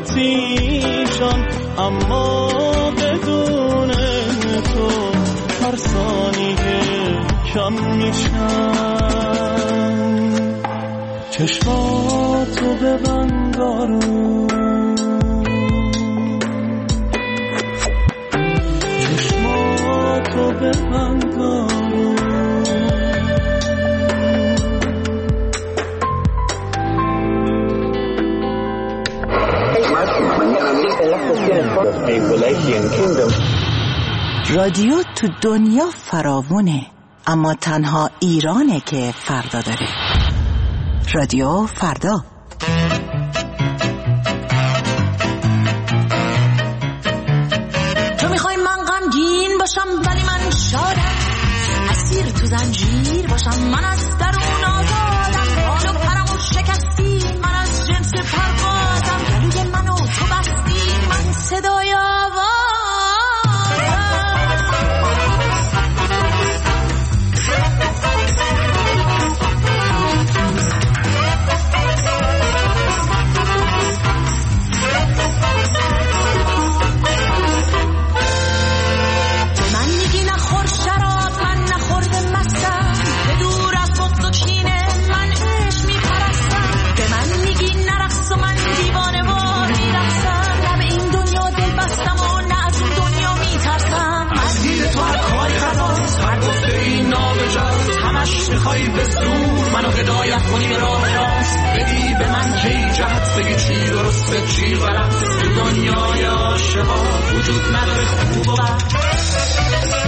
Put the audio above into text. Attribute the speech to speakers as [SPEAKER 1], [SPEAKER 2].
[SPEAKER 1] آتیشم، اما بدون تو هر ثانیه کم میشم. چشماتو ببند آروم، چشماتو ببند آروم.
[SPEAKER 2] رادیو تو دنیا فراوونه، اما تنها ایرانه که فردا داره. رادیو فردا.
[SPEAKER 3] تو میخوای من غمگین باشم ولی من شادم، اسیر تو زنجیر باشم من از درون آزادم. حالو پرمو شکستی من از جنس پروازم، گلوی منو تو بستی من صدای آوازم.
[SPEAKER 4] میخوایی به زور منو هدایت کنی به راه راست، بدی به من کی جهت، بگی چی درسته چی غلط. تو دنیای عاشقا وجود نداره خوب و بد.